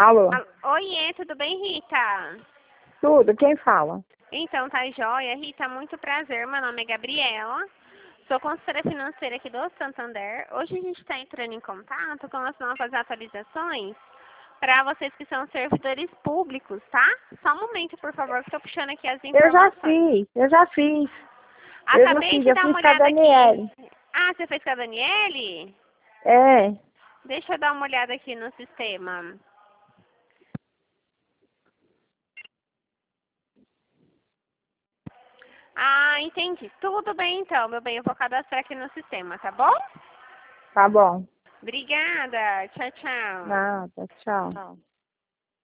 Alô? Oiê, tudo bem, Rita? Tudo, quem fala? Então, tá joia. Rita, muito prazer. Meu nome é Gabriela. Sou consultora financeira aqui do Santander. Hoje a gente está entrando em contato com as novas atualizações para vocês que são servidores públicos, tá? Só um momento, por favor, que estou puxando aqui as Eu já informações. fiz. Acabei de Eu dar fiz uma com a olhada Daniele. aqui. Ah, você fez com a Daniele? É, Deixa eu dar uma olhada aqui no sistema. Ah, entendi. Tudo bem, então, meu bem. Eu vou cadastrar aqui no sistema, tá bom? tá bom. Obrigada. Tchau, tchau. Nada, tchau.